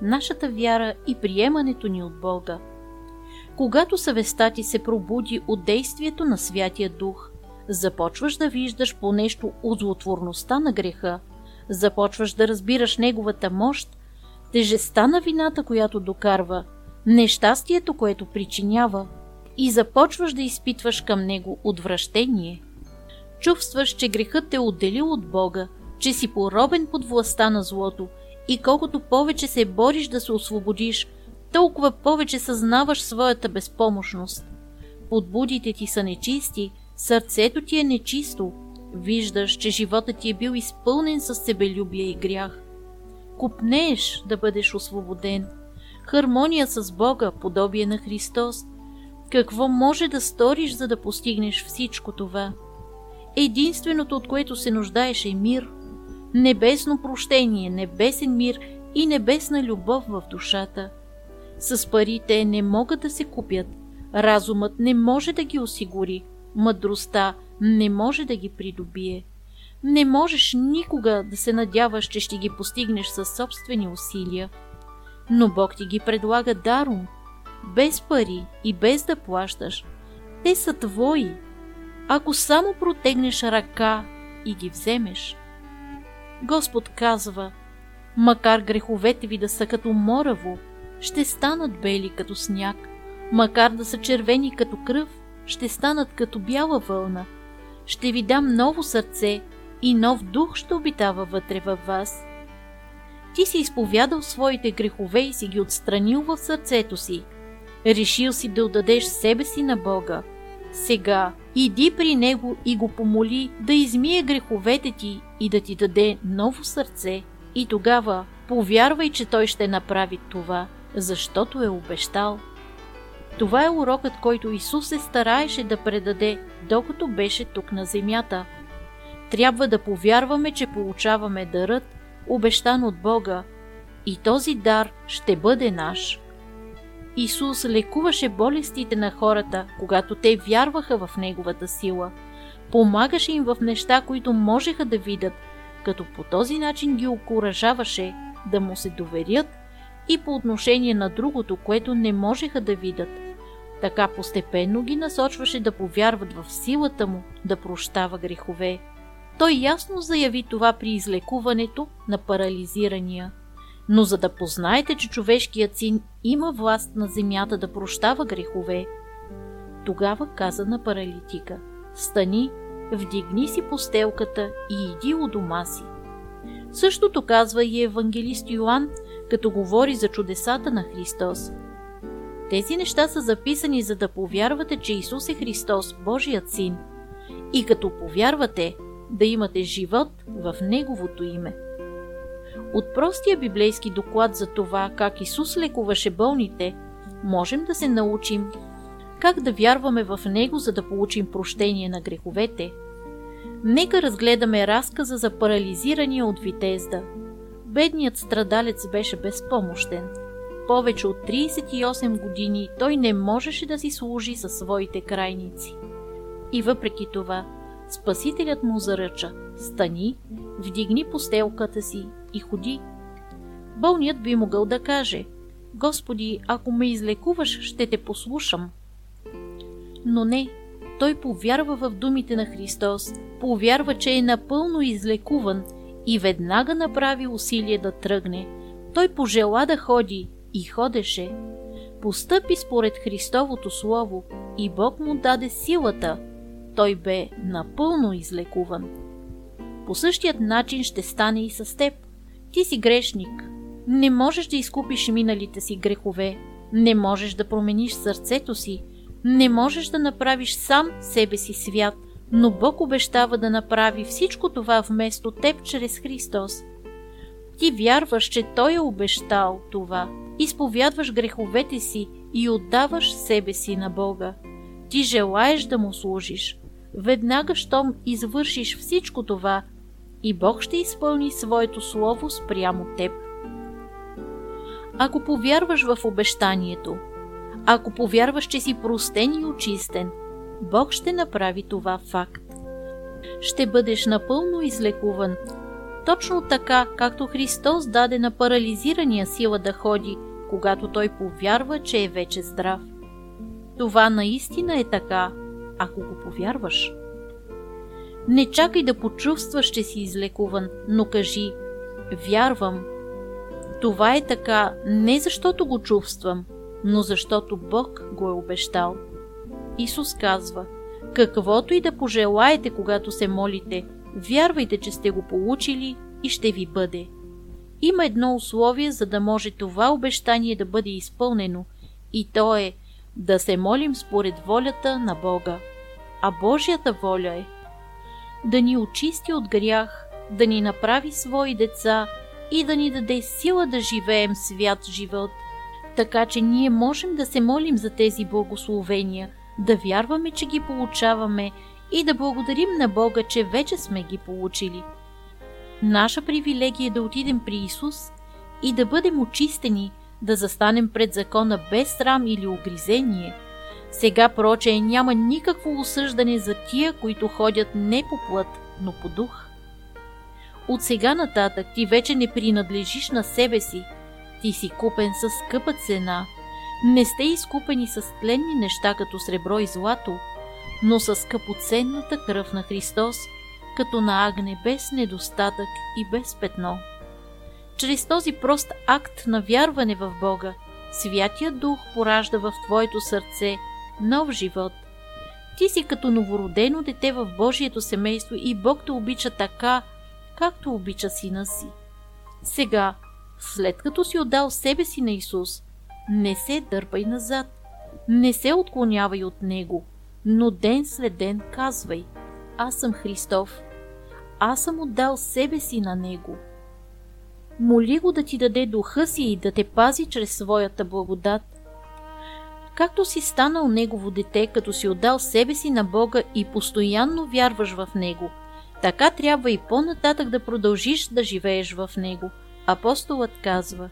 нашата вяра и приемането ни от Бога. Когато съвестта ти се пробуди от действието на Святия Дух, започваш да виждаш по нещо от злотворността на греха, започваш да разбираш неговата мощ, тежестта на вината, която докарва, нещастието, което причинява, и започваш да изпитваш към него отвращение. Чувстваш, че грехът те отделил от Бога, че си поробен под властта на злото и колкото повече се бориш да се освободиш, толкова повече съзнаваш своята безпомощност. Подбудите ти са нечисти, сърцето ти е нечисто, виждаш, че животът ти е бил изпълнен със себелюбие и грях. Копнееш да бъдеш освободен. Хармония с Бога, подобие на Христос. Какво може да сториш, за да постигнеш всичко това? Единственото, от което се нуждаеш, е мир. Небесно прощение, небесен мир и небесна любов в душата. С парите не могат да се купят. Разумът не може да ги осигури. Мъдростта не може да ги придобие. Не можеш никога да се надяваш, че ще ги постигнеш със собствени усилия. Но Бог ти ги предлага даром, без пари и без да плащаш. Те са твои, ако само протегнеш ръка и ги вземеш. Господ казва: макар греховете ви да са като мораво, ще станат бели като сняг, макар да са червени като кръв, ще станат като бяла вълна. Ще ви дам ново сърце и нов дух ще обитава вътре във вас. Ти си изповядал своите грехове и си ги отстранил в сърцето си. Решил си да отдадеш себе си на Бога. Сега иди при Него и го помоли да измие греховете ти и да ти даде ново сърце. И тогава повярвай, че Той ще направи това, защото е обещал. Това е урокът, който Исус се стараеше да предаде, докато беше тук на земята. Трябва да повярваме, че получаваме дарът, обещан от Бога, и този дар ще бъде наш. Исус лекуваше болестите на хората, когато те вярваха в Неговата сила. Помагаше им в неща, които можеха да видят, като по този начин ги окуражаваше да му се доверят и по отношение на другото, което не можеха да видят. Така постепенно ги насочваше да повярват в силата му да прощава грехове. Той ясно заяви това при излекуването на парализирания. Но за да познаете, че човешкият син има власт на земята да прощава грехове, тогава каза на паралитика: стани, вдигни си постелката и иди у дома си. Същото казва и евангелист Йоан, като говори за чудесата на Христос. Тези неща са записани, за да повярвате, че Исус е Христос, Божият син, и като повярвате, да имате живот в Неговото име. От простия библейски доклад за това, как Исус лекуваше болните, можем да се научим как да вярваме в Него, за да получим прощение на греховете. Нека разгледаме разказа за парализирания от Витезда. Бедният страдалец беше безпомощен. Повече от 38 години той не можеше да си служи със своите крайници. И въпреки това, Спасителят му заръча: стани, вдигни постелката си и ходи. Болният би могъл да каже: Господи, ако ме излекуваш, ще те послушам. Но не, той повярва в думите на Христос, повярва, че е напълно излекуван и веднага направи усилие да тръгне. Той пожела да ходи и ходеше. Постъпи според Христовото слово и Бог му даде силата. Той бе напълно излекуван. По същият начин ще стане и с теб. Ти си грешник. Не можеш да изкупиш миналите си грехове. Не можеш да промениш сърцето си. Не можеш да направиш сам себе си свят, но Бог обещава да направи всичко това вместо теб чрез Христос. Ти вярваш, че Той е обещал това. Изповядваш греховете си и отдаваш себе си на Бога. Ти желаеш да му служиш. Веднага, щом извършиш всичко това, и Бог ще изпълни своето слово спрямо теб. Ако повярваш в обещанието, ако повярваш, че си простен и очистен, Бог ще направи това факт. Ще бъдеш напълно излекуван точно така, както Христос даде на парализирания сила да ходи, когато той повярва, че е вече здрав. Това наистина е така, ако го повярваш. Не чакай да почувстваш, че си излекуван, но кажи: вярвам. Това е така не защото го чувствам, но защото Бог го е обещал. Исус казва: каквото и да пожелаете, когато се молите, вярвайте, че сте го получили и ще ви бъде. Има едно условие, за да може това обещание да бъде изпълнено, и то е да се молим според волята на Бога. А Божията воля е да ни очисти от грях, да ни направи свои деца и да ни даде сила да живеем свят живот. Така че ние можем да се молим за тези благословения, да вярваме, че ги получаваме и да благодарим на Бога, че вече сме ги получили. Наша привилегия е да отидем при Исус и да бъдем очистени, да застанем пред закона без срам или огризение. Сега, проче, няма никакво осъждане за тия, които ходят не по плът, но по дух. От сега нататък ти вече не принадлежиш на себе си. Ти си купен със скъпа цена. Не сте изкупени с тленни неща като сребро и злато, но с скъпоценната кръв на Христос, като на агне без недостатък и без петно. Чрез този прост акт на вярване в Бога, Святият Дух поражда в твоето сърце нов живот. Ти си като новородено дете в Божието семейство и Бог те обича така, както обича сина си. Сега, след като си отдал себе си на Исус, не се дърпай назад, не се отклонявай от Него, но ден след ден казвай: аз съм Христов, аз съм отдал себе си на Него. Моли Го да ти даде духа си и да те пази чрез своята благодат. Както си станал Негово дете, като си отдал себе си на Бога и постоянно вярваш в Него, така трябва и по-нататък да продължиш да живееш в Него. Апостолът казва: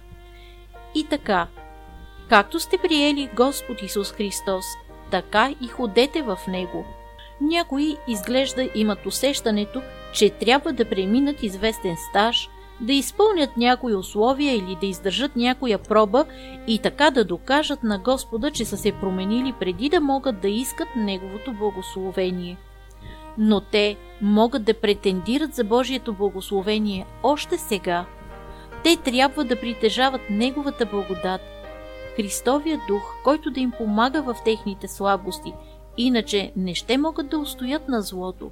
и така, както сте приели Господ Исус Христос, така и ходете в Него. Някои изглежда имат усещането, че трябва да преминат известен стаж, да изпълнят някои условия или да издържат някоя проба и така да докажат на Господа, че са се променили преди да могат да искат Неговото благословение. Но те могат да претендират за Божието благословение още сега. Те трябва да притежават Неговата благодат, Христовия дух, който да им помага в техните слабости, иначе не ще могат да устоят на злото.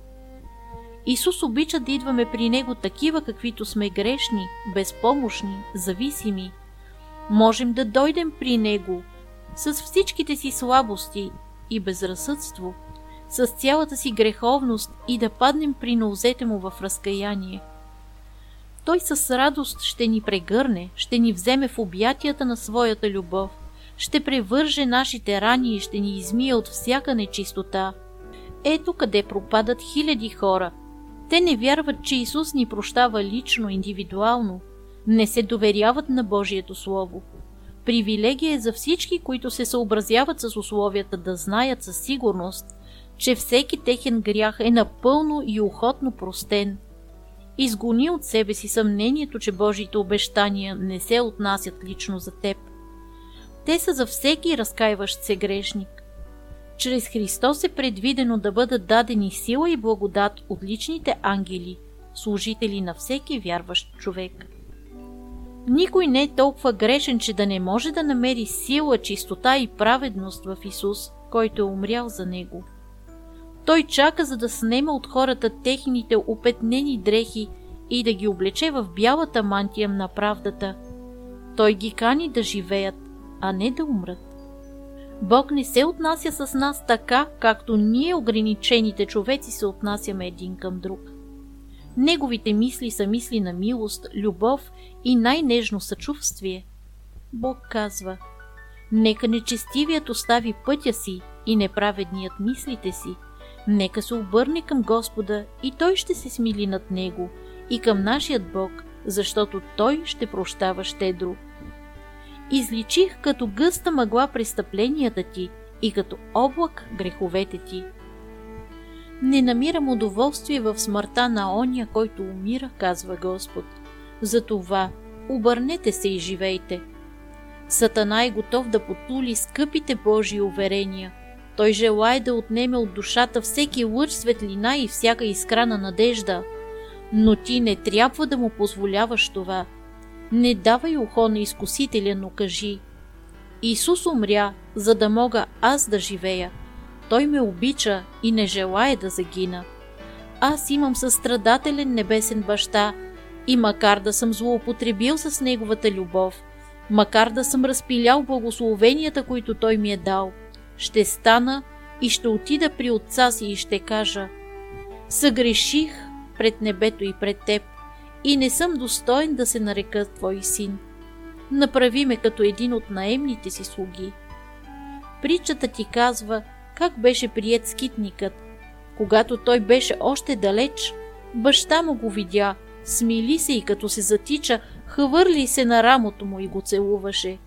Исус обича да идваме при Него такива, каквито сме, грешни, безпомощни, зависими. Можем да дойдем при Него с всичките си слабости и безразсъдство, с цялата си греховност и да паднем при нозете Му в разкаяние. Той с радост ще ни прегърне, ще ни вземе в обятията на своята любов, ще превърже нашите рани и ще ни измие от всяка нечистота. Ето къде пропадат хиляди хора. Те не вярват, че Исус ни прощава лично, индивидуално. Не се доверяват на Божието Слово. Привилегия е за всички, които се съобразяват с условията, да знаят със сигурност, че всеки техен грях е напълно и охотно простен. Изгони от себе си съмнението, че Божиите обещания не се отнасят лично за теб. Те са за всеки разкаиващ се грешник. Чрез Христос е предвидено да бъдат дадени сила и благодат от личните ангели, служители на всеки вярващ човек. Никой не е толкова грешен, че да не може да намери сила, чистота и праведност в Исус, който е умрял за него. Той чака, за да снеме от хората техните опетнени дрехи и да ги облече в бялата мантия на правдата. Той ги кани да живеят, а не да умрат. Бог не се отнася с нас така, както ние, ограничените човеци, се отнасяме един към друг. Неговите мисли са мисли на милост, любов и най-нежно съчувствие. Бог казва: нека нечестивият остави пътя си и неправедният мислите си. Нека се обърне към Господа и Той ще се смили над него, и към нашият Бог, защото Той ще прощава щедро. Изличих като гъста мъгла престъпленията ти и като облак греховете ти. Не намирам удоволствие в смъртта на оня, който умира, казва Господ. Затова обърнете се и живейте. Сатана е готов да потули скъпите Божии уверения. Той желае да отнеме от душата всеки лъч светлина и всяка искра на надежда. Но ти не трябва да му позволяваш това. Не давай ухо на изкусителя, но кажи: Исус умря, за да мога аз да живея. Той ме обича и не желая да загина. Аз имам състрадателен небесен баща и макар да съм злоупотребил с неговата любов, макар да съм разпилял благословенията, които той ми е дал, ще стана и ще отида при отца си и ще кажа: съгреших пред небето и пред теб и не съм достоен да се нарека твой син. Направи ме като един от наемните си слуги. Притчата ти казва как беше приет скитникът. Когато той беше още далеч, баща му го видя, смили се и като се затича, хвърли се на рамото му и го целуваше.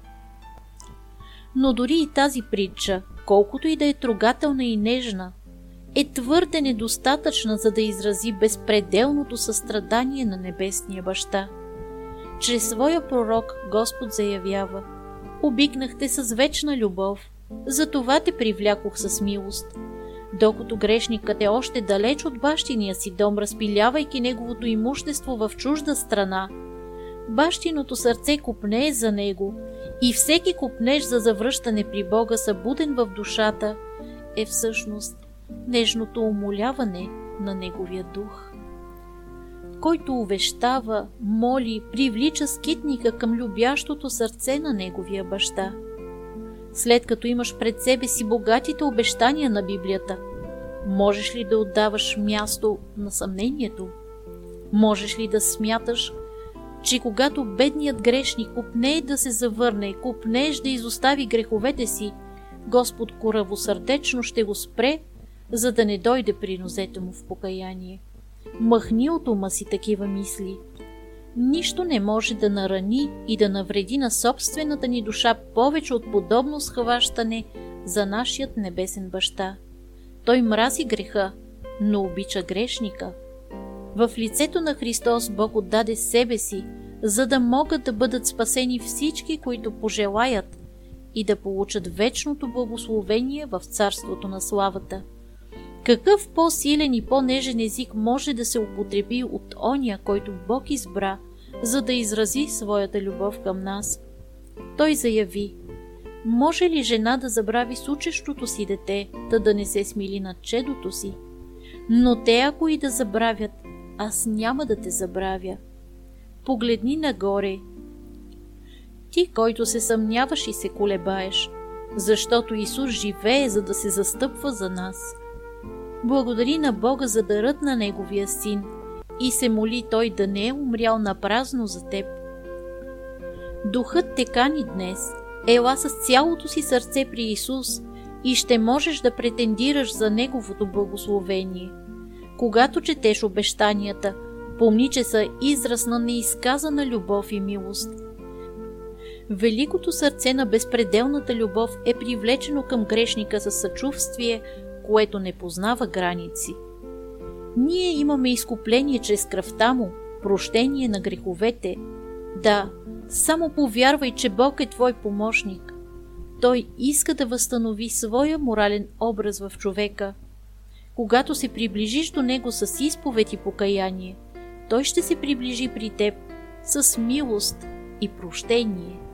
Но дори и тази притча, колкото и да е трогателна и нежна, е твърде недостатъчна, за да изрази безпределното състрадание на небесния баща. Чрез своя пророк Господ заявява: обикнахте с вечна любов, затова те привлякох с милост. Докато грешникът е още далеч от бащиния си дом, разпилявайки неговото имущество в чужда страна, бащиното сърце копнее за него и всеки копнеж за завръщане при Бога, събуден в душата, е всъщност нежното умоляване на неговия дух, който увещава, моли, привлича скитника към любящото сърце на неговия баща. След като имаш пред себе си богатите обещания на Библията, можеш ли да отдаваш място на съмнението? Можеш ли да смяташ, че когато бедният грешник копнее да се завърне, копнееш да изостави греховете си, Господ коравосърдечно ще го спре, за да не дойде при нозете му в покаяние? Махни от ума си такива мисли. Нищо не може да нарани и да навреди на собствената ни душа повече от подобно схващане за нашият небесен баща. Той мрази греха, но обича грешника. В лицето на Христос Бог отдаде себе си, за да могат да бъдат спасени всички, които пожелаят, и да получат вечното благословение в Царството на славата. Какъв по-силен и по-нежен език може да се употреби от оня, който Бог избра, за да изрази своята любов към нас? Той заяви: може ли жена да забрави сучещото си дете, да не се смили над чедото си? Но те, ако и да забравят, аз няма да те забравя. Погледни нагоре. Ти, който се съмняваш и се колебаеш, защото Исус живее, за да се застъпва за нас. Благодари на Бога за дарът на Неговия Син и се моли Той да не е умрял напразно за теб. Духът те кани днес. Ела с цялото си сърце при Исус и ще можеш да претендираш за Неговото благословение. Когато четеш обещанията, помни, че са израз на неизказана любов и милост. Великото сърце на безпределната любов е привлечено към грешника със съчувствие, което не познава граници. Ние имаме изкупление чрез кръвта му, прощение на греховете. Да, само повярвай, че Бог е твой помощник. Той иска да възстанови своя морален образ в човека. Когато се приближиш до него с изповед и покаяние, той ще се приближи при теб с милост и прощение.